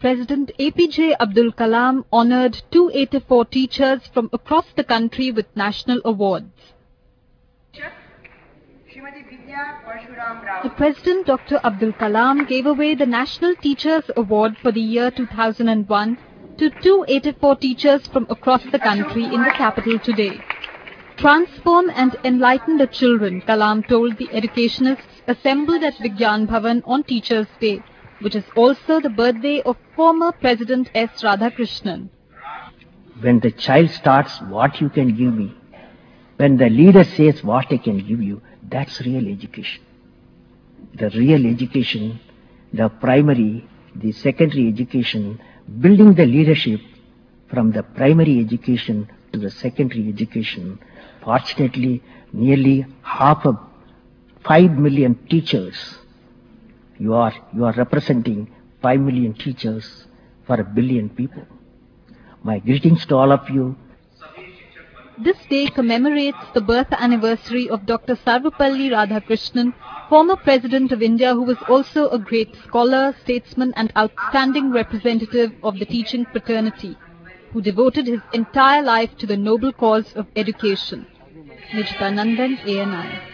President APJ Abdul Kalam honored 284 teachers from across the country with national awards. The President Dr. Abdul Kalam gave away the National Teachers Award for the year 2001 to 284 teachers from across the country in the capital today. Transform and enlighten the children, Kalam told the educationists assembled at Vigyan Bhavan on Teachers' Day, which is also the birthday of former President S. Radhakrishnan. When the child starts, what you can give me, when the leader says what I can give you, that's real education. The real education, the primary, the secondary education, building the leadership from the primary education to the secondary education. Fortunately, nearly 5 million teachers. You are representing 5 million teachers for 1 billion people. My greetings to all of you. This day commemorates the birth anniversary of Dr. Sarvepalli Radhakrishnan, former President of India, who was also a great scholar, statesman and outstanding representative of the teaching fraternity, who devoted his entire life to the noble cause of education. Nijita Nandan, ANI.